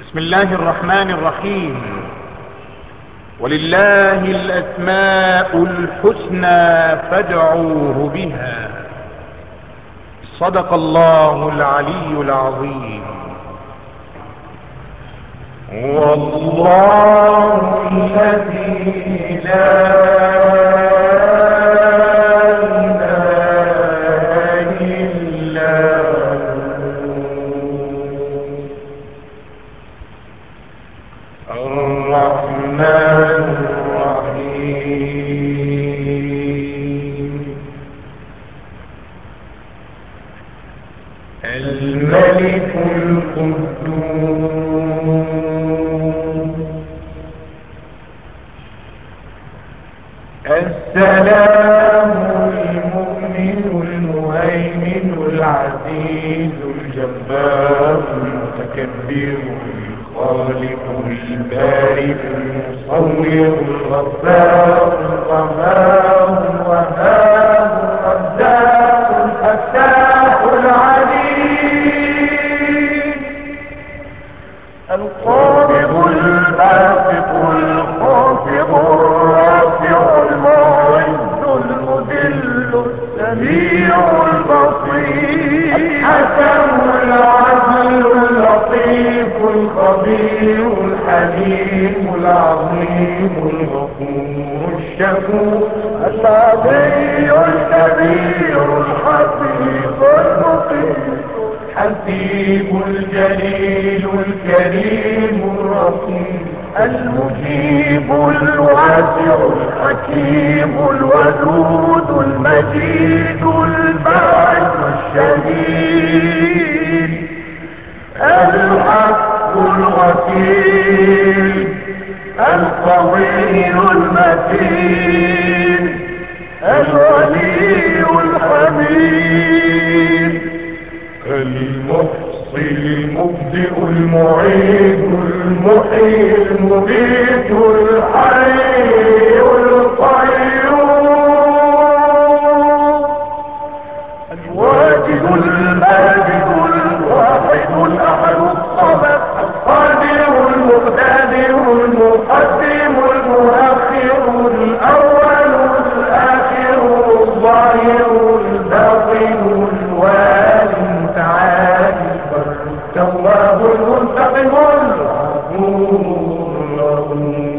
بسم الله الرحمن الرحيم. ولله الأسماء الحسنى فادعوه بها. صدق الله العلي العظيم. والله الذي لا الرحمن الرحيم. الملك القدوس السلام المؤمن المهيمن العزيز الجبار المتكبر الخالق البارئ المصور الغفار القهار الوهاب الرزاق الفتاح العليم القابض الباسط الخافض الرافع المعز المذل السميع البصير الحكم العدل اللطيف الخبير الحليم العظيم الغفور الشكور العلي الكبير الحفيظ المقيم الحسيب الجليل الكريم الرقيب المجيب الواسع الحكيم الودود المجيد الباعث الشهيد الحق الوكيل القوي المتين الولي الحميد المحصي المبدئ المعيد المحيي المميت الحي القيوم الواجد الماجد الواحد الاحد الصمد القادر المقتدر المقدم المؤخر الاول الاخر الظاهر الباطن الوالي المتعالي التواب المنتقم الغفور الرحيم.